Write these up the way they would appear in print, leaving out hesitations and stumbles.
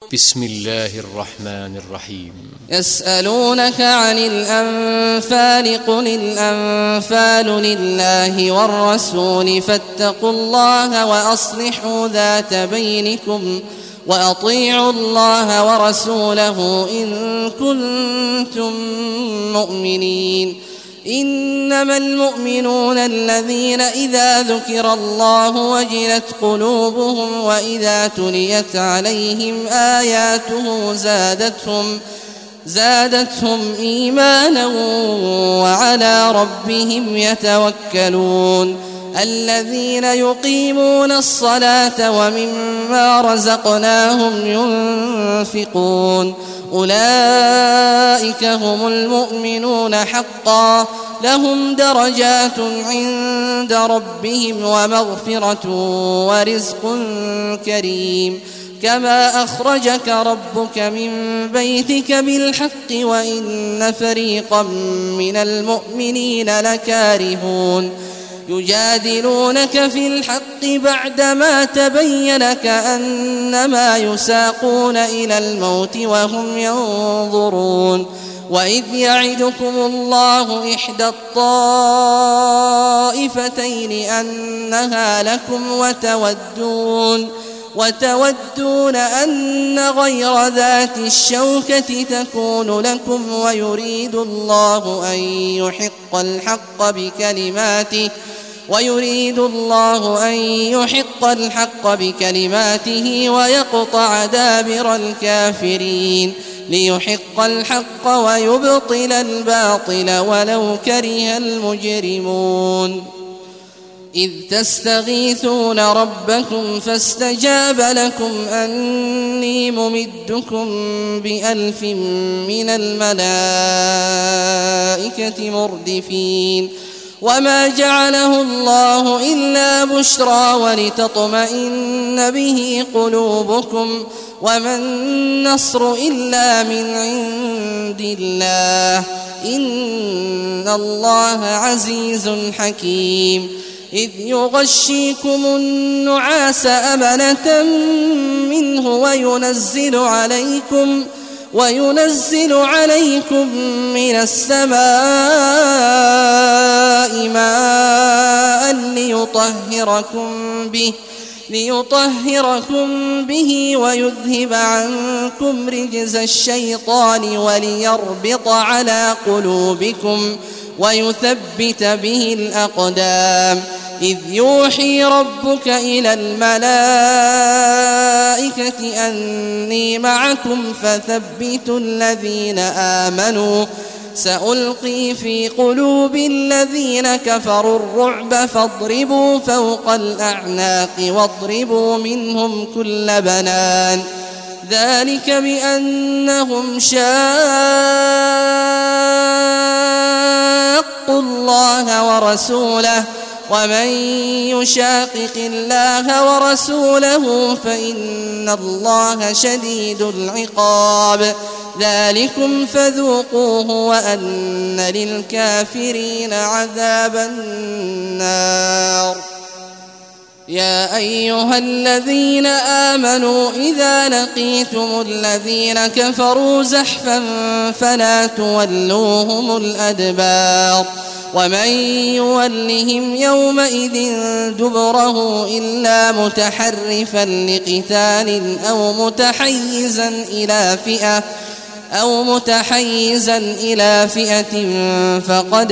بسم الله الرحمن الرحيم. يسألونك عن الأنفال قل الأنفال لله والرسول فاتقوا الله وأصلحوا ذات بينكم وأطيعوا الله ورسوله إن كنتم مؤمنين. إنما المؤمنون الذين إذا ذكر الله وجلت قلوبهم وإذا تليت عليهم آياته زادتهم إيمانا وعلى ربهم يتوكلون. الذين يقيمون الصلاة ومما رزقناهم ينفقون أولئك هم المؤمنون حقا لهم درجات عند ربهم ومغفرة ورزق كريم. كما أخرجك ربك من بيتك بالحق وإن فريقا من المؤمنين لكارهون يجادلونك في الحق بعدما تبين كأنما يساقون إلى الموت وهم ينظرون. وإذ يعدكم الله إحدى الطائفتين أنها لكم وتودون أن غير ذات الشوكة تكون لكم ويريد الله أن يحق الحق بكلماته ويقطع دابر الكافرين ليحق الحق ويبطل الباطل ولو كره المجرمون. إذ تستغيثون ربكم فاستجاب لكم أني ممدكم ب1000 من الملائكة مردفين. وما جعله الله إلا بشرى ولتطمئن به قلوبكم وما النصر إلا من عند الله إن الله عزيز حكيم. إذ يغشيكم النعاس أمنة منه وينزل عليكم من السماء ماء ليطهركم به ويذهب عنكم رجز الشيطان وليربط على قلوبكم ويثبت به الأقدام. إذ يوحي ربك إلى الملائكة أني معكم فثبتوا الذين آمنوا سألقي في قلوب الذين كفروا الرعب فاضربوا فوق الأعناق واضربوا منهم كل بنان. ذلك بأنهم شاقوا الله ورسوله ومن يشاقق الله ورسوله فإن الله شديد العقاب. ذلكم فذوقوه وأن للكافرين عذاب النار. يا أيها الذين آمنوا إذا لقيتم الذين كفروا زحفا فلا تولوهم الأدبار ومن يولهم يومئذ دبره إلا متحرفا لقتال أو متحيزا إلى فئة فقد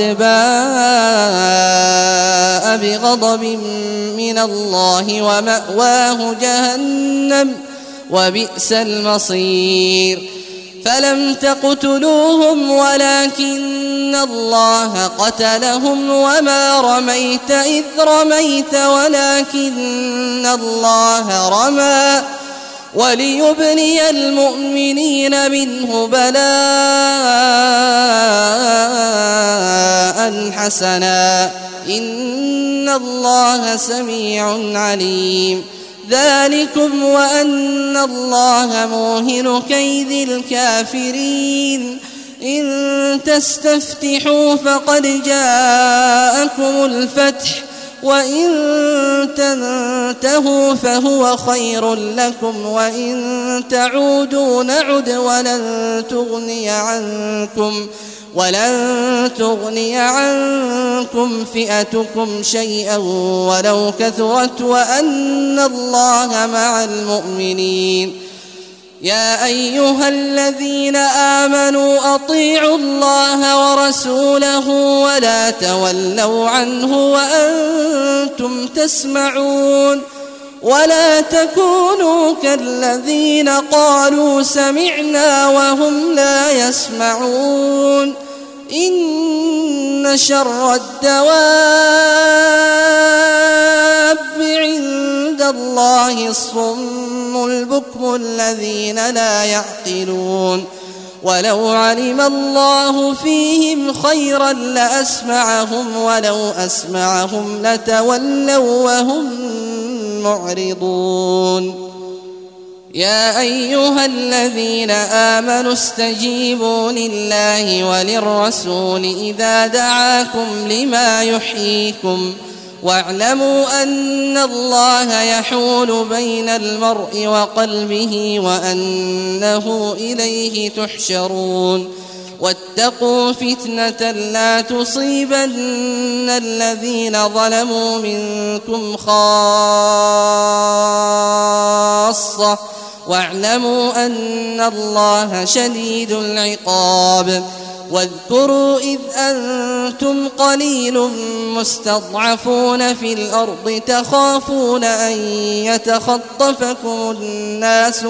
باء بغضب من الله ومأواه جهنم وبئس المصير. فلم تقتلوهم ولكن الله قتلهم وما رميت إذ رميت ولكن الله رمى وليبلي المؤمنين منه بلاء حسنا إن الله سميع عليم. ذلكم وأن الله موهن كيد الكافرين. إن تستفتحوا فقد جاءكم الفتح وإن تنتهوا فهو خير لكم وإن تعودوا نعد ولن تغني عنكم فئتكم شيئا ولو كثرت وأن الله مع المؤمنين. يا أيها الذين آمنوا أطيعوا الله ورسوله ولا تولوا عنه وأنتم تسمعون ولا تكونوا كالذين قالوا سمعنا وهم لا يسمعون. إن شر الدواب عند الله الصم البكم الذين لا يعقلون. ولو علم الله فيهم خيرا لأسمعهم ولو أسمعهم لتولوا وهم معرضون. يا أيها الذين آمنوا استجيبوا لله وللرسول إذا دعاكم لما يحييكم واعلموا أن الله يحول بين المرء وقلبه وأنه إليه تحشرون. واتقوا فتنة لا تصيبن الذين ظلموا منكم خاصة واعلموا أن الله شديد العقاب. واذكروا إذ أنتم قليل مستضعفون في الأرض تخافون أن يتخطفكم الناس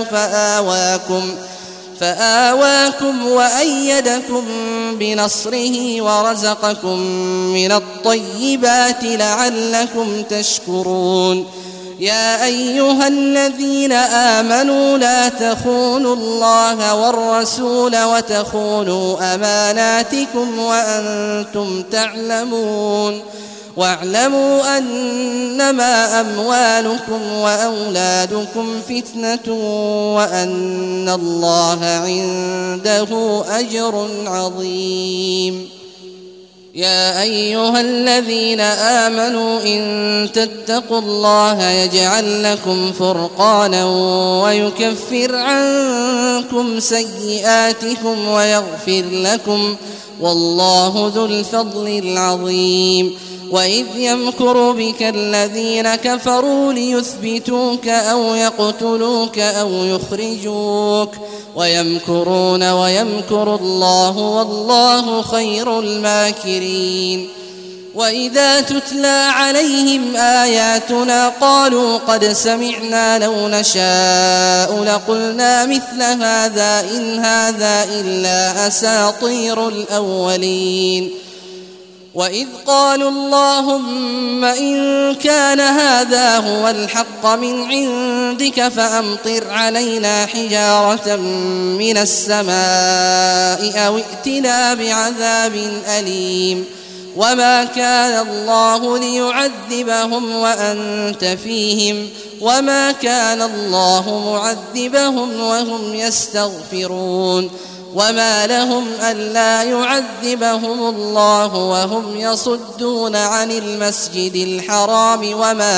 فآواكم وأيدكم بنصره ورزقكم من الطيبات لعلكم تشكرون. يا أيها الذين آمنوا لا تخونوا الله والرسول وتخونوا أماناتكم وأنتم تعلمون. واعلموا أنما أموالكم وأولادكم فتنة وأن الله عنده أجر عظيم. يا أيها الذين آمنوا إن تتقوا الله يجعل لكم فرقانا ويكفر عنكم سيئاتكم ويغفر لكم والله ذو الفضل العظيم. وإذ يمكر بك الذين كفروا ليثبتوك أو يقتلوك أو يخرجوك ويمكرون ويمكر الله والله خير الماكرين. وإذا تتلى عليهم آياتنا قالوا قد سمعنا لو نشاء لقلنا مثل هذا إن هذا إلا أساطير الأولين. وإذ قالوا اللهم إن كان هذا هو الحق من عندك فأمطر علينا حجارة من السماء أو ائتنا بعذاب أليم. وما كان الله ليعذبهم وأنت فيهم وما كان الله معذبهم وهم يستغفرون. وما لهم ألا يعذبهم الله وهم يصدون عن المسجد الحرام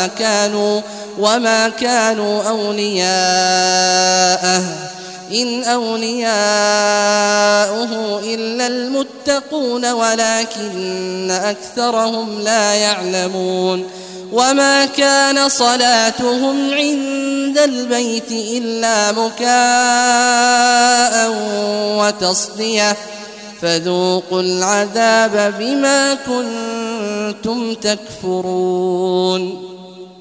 وما كانوا أولياءه إن أولياؤه إلا المتقون ولكن أكثرهم لا يعلمون. وما كان صلاتهم عند البيت إلا مكاء وتصدية فذوقوا العذاب بما كنتم تكفرون.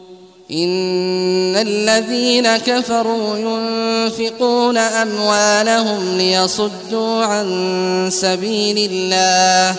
إن الذين كفروا ينفقون أموالهم ليصدوا عن سبيل الله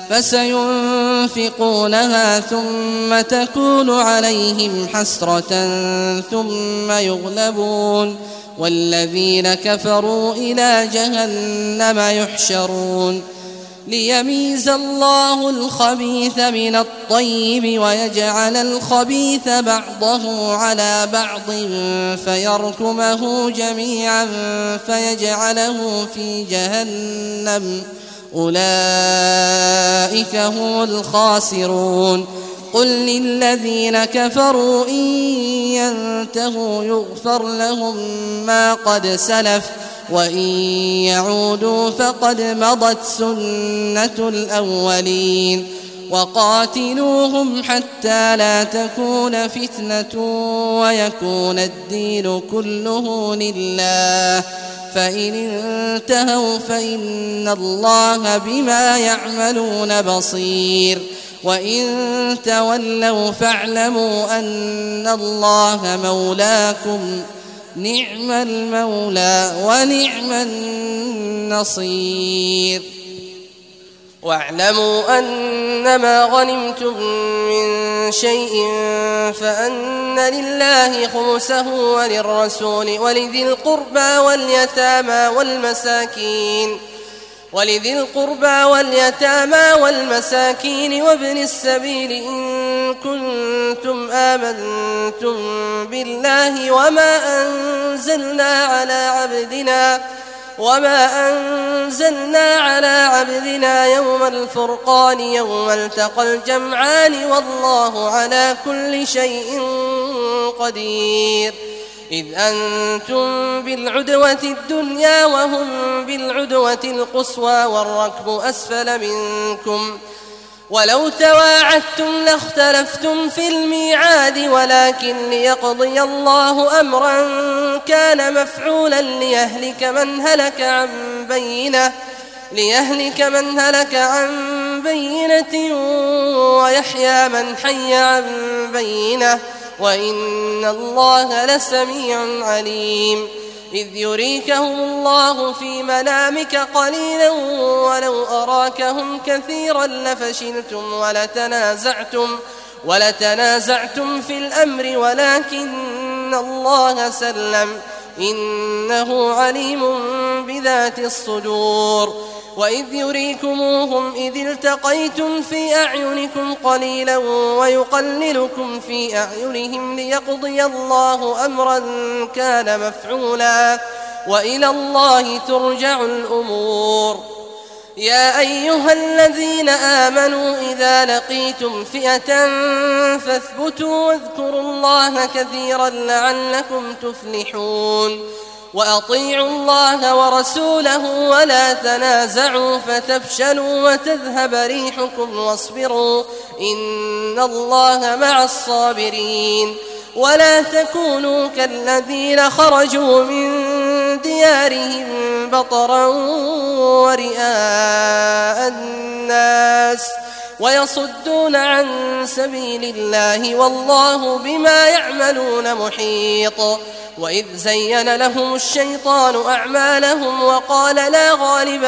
فسينفقونها ثم تكون عليهم حسرة ثم يغلبون والذين كفروا إلى جهنم يحشرون. ليميز الله الخبيث من الطيب ويجعل الخبيث بعضه على بعض فيركمه جميعا فيجعله في جهنم أولئك هم الخاسرون. قل للذين كفروا إن ينتهوا يغفر لهم ما قد سلف وإن يعودوا فقد مضت سنة الأولين وقاتلوهم حتى لا تكون فتنة ويكون الدين كله لله فإن انتهوا فإن الله بما يعملون بصير وإن تولوا فاعلموا أن الله مولاكم نعم المولى ونعم النصير واعلموا أنما غنمتم من شيء فأن لله خمسه وللرسول ولذي القربى واليتامى والمساكين وابن السبيل إن كنتم آمنتم بالله وما أنزلنا على عبدنا يوم الفرقان يوم التقى الجمعان والله على كل شيء قدير إذ أنتم بالعدوة الدنيا وهم بالعدوة القصوى والركب أسفل منكم ولو تواعدتم لاختلفتم في الميعاد ولكن ليقضي الله أمرا كان مفعولا ليهلك من هلك عن بينة ويحيى من حي عن بينة وإن الله لسميع عليم إذ يريكهم الله في منامك قليلا ولو أراكهم كثيرا لفشلتم ولتنازعتم في الأمر ولكن الله سلم إنه عليم بذات الصدور وإذ يريكموهم إذ التقيتم في أعينكم قليلا ويقللكم في أعينهم ليقضي الله أمرا كان مفعولا وإلى الله ترجع الأمور يا أيها الذين آمنوا إذا لقيتم فئة فاثبتوا واذكروا الله كثيرا لعلكم تفلحون وأطيعوا الله ورسوله ولا تنازعوا فتفشلوا وتذهب ريحكم واصبروا إن الله مع الصابرين ولا تكونوا كالذين خرجوا من ديارهم بطرا ورئاء الناس ويصدون عن سبيل الله والله بما يعملون محيط وإذ زين لهم الشيطان أعمالهم وقال لا غالب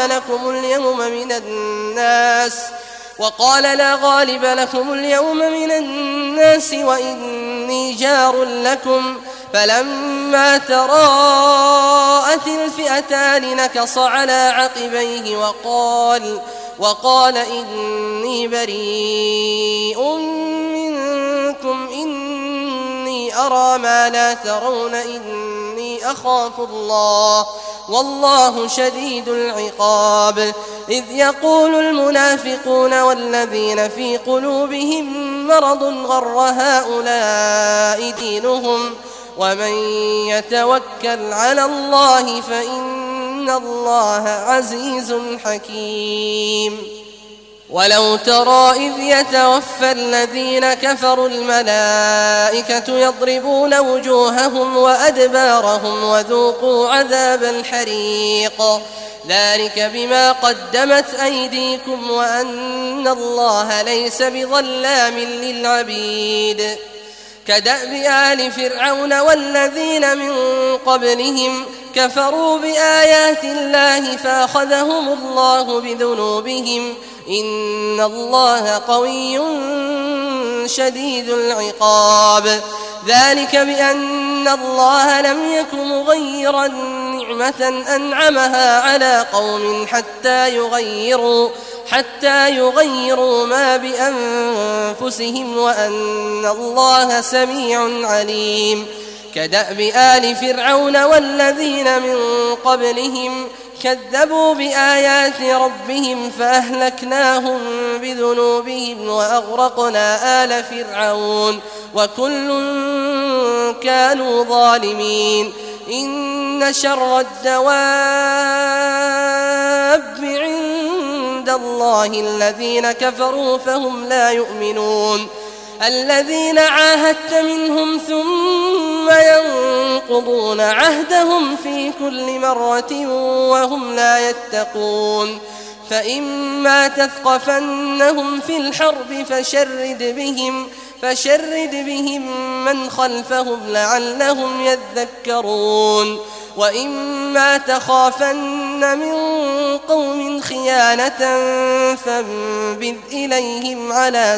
لكم اليوم من الناس وإني جار لكم فلما تراءت الفئتان نكص على عقبيه وقال إني بريء منكم إني أرى ما لا ترون إني أخاف الله والله شديد العقاب إذ يقول المنافقون والذين في قلوبهم مرض غر هؤلاء دينهم ومن يتوكل على الله فإن الله عزيز حكيم ولو ترى إذ يتوفى الذين كفروا الملائكة يضربون وجوههم وأدبارهم وذوقوا عذاب الحريق ذلك بما قدمت أيديكم وأن الله ليس بظلام للعبيد كدأب آل فرعون والذين من قبلهم كفروا بآيات الله فأخذهم الله بذنوبهم إن الله قوي شديد العقاب ذلك بأن الله لم يك مغيرا نعمة أنعمها على قوم حتى يغيروا ما بأنفسهم وأن الله سميع عليم كدأب آل فرعون والذين من قبلهم كذبوا بآيات ربهم فأهلكناهم بذنوبهم وأغرقنا آل فرعون وكل كانوا ظالمين إن شر الدواب عند الله الذين كفروا فهم لا يؤمنون الذين عاهدت منهم ثم ينقضون عهدهم في كل مرة وهم لا يتقون فإما تثقفنهم في الحرب فشرد بهم من خلفهم لعلهم يذكرون وإما تخافن من قوم خيانة فانبذ إليهم على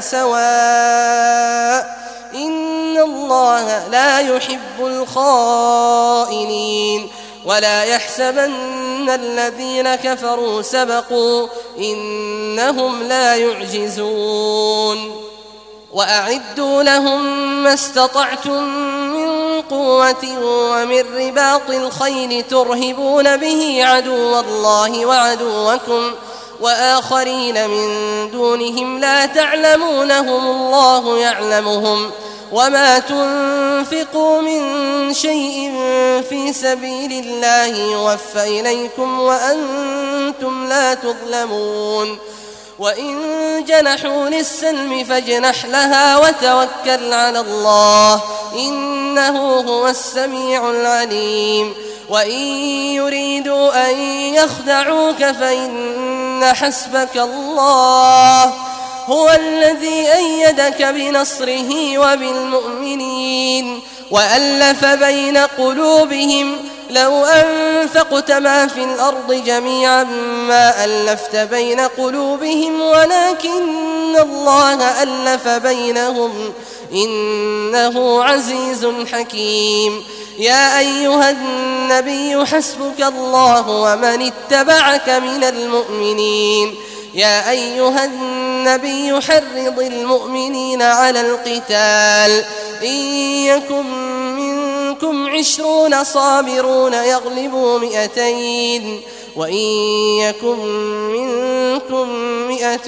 سواء إن الله لا يحب الخائنين ولا يحسبن الذين كفروا سبقوا إنهم لا يعجزون وأعدوا لهم ما استطعتم من قوة ومن رباط الخيل ترهبون به عدو الله وعدوكم وآخرين من دونهم لا تعلمونهم الله يعلمهم وما تنفقوا من شيء في سبيل الله يوفى إليكم وأنتم لا تظلمون وإن جنحوا للسلم فاجنح لها وتوكل على الله إنه هو السميع العليم وإن يريدوا أن يخدعوك فإن حسبك الله هو الذي أيدك بنصره وبالمؤمنين وألف بين قلوبهم لو أنفقت ما في الأرض جميعا ما ألفت بين قلوبهم ولكن الله ألف بينهم إنه عزيز حكيم يا أيها النبي حسبك الله ومن اتبعك من المؤمنين يا أيها النبي حرض المؤمنين على القتال إن يكن منكم 20 صابرون يغلبوا 200 وإن يكن منكم 100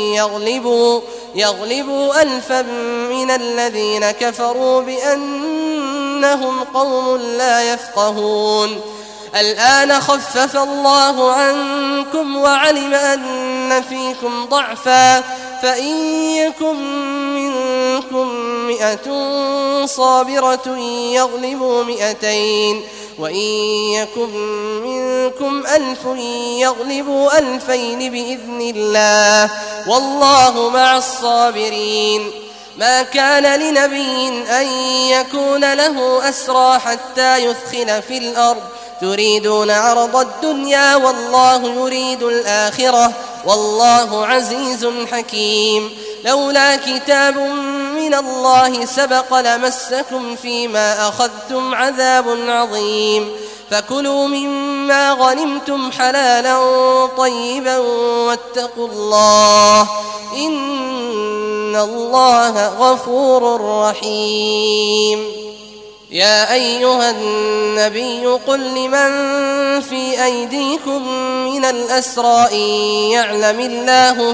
يغلبوا 1000 من الذين كفروا بأنهم قوم لا يفقهون الآن خفف الله عنكم وعلم أن فيكم ضعفا فإن يكن منكم 100 صابرة يغلبوا 200 وإن يكن منكم 1000 يغلبوا 2000 بإذن الله والله مع الصابرين ما كان لنبي أن يكون له أسرى حتى يثخن في الأرض تريدون عرض الدنيا والله يريد الآخرة والله عزيز حكيم لولا كتاب من الله سبق لمسكم فيما أخذتم عذاب عظيم فكلوا مما غنمتم حلالا طيبا واتقوا الله إن الله غفور رحيم يا أيها النبي قل لمن في أيديكم من الأسرى إن يعلم الله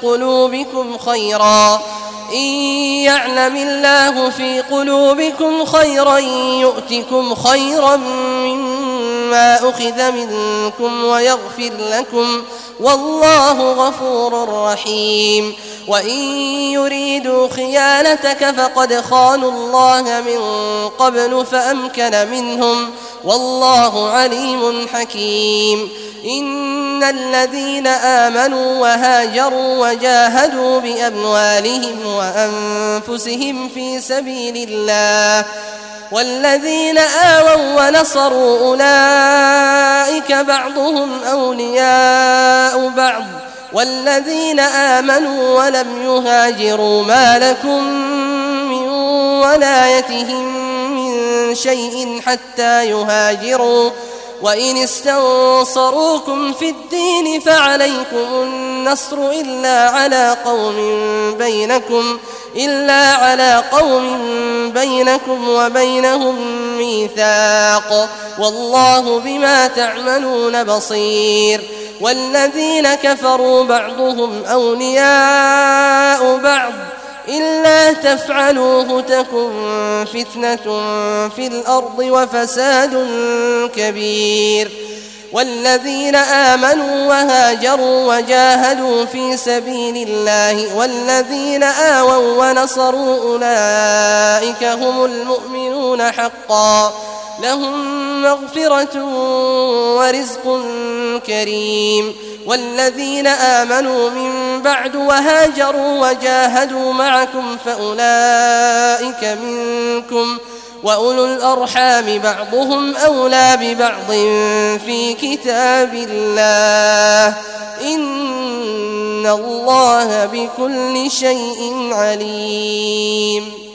في قلوبكم خيرا يؤتكم خيرا مما أخذ منكم ويغفر لكم والله غفور رحيم وإن يريدوا خيانتك فقد خانوا الله من قبل فأمكن منهم والله عليم حكيم إن الذين آمنوا وهاجروا وجاهدوا بأموالهم وأنفسهم في سبيل الله والذين آووا ونصروا أولئك بعضهم أولياء بعض والذين آمنوا ولم يهاجروا ما لكم من ولايتهم من شيء حتى يهاجروا وإن استنصروكم في الدين فعليكم النصر إلا على قوم إلا على قوم بينكم وبينهم ميثاق والله بما تعملون بصير والذين كفروا بعضهم أولياء بعض إلا تفعلوه تكن فتنة في الأرض وفساد كبير والذين آمنوا وهاجروا وجاهدوا في سبيل الله والذين آووا ونصروا أولئك هم المؤمنون حقا لهم مغفرة ورزق كريم والذين آمنوا من بعد وهاجروا وجاهدوا معكم فأولئك منكم وأولو الأرحام بعضهم أولى ببعض في كتاب الله إن الله بكل شيء عليم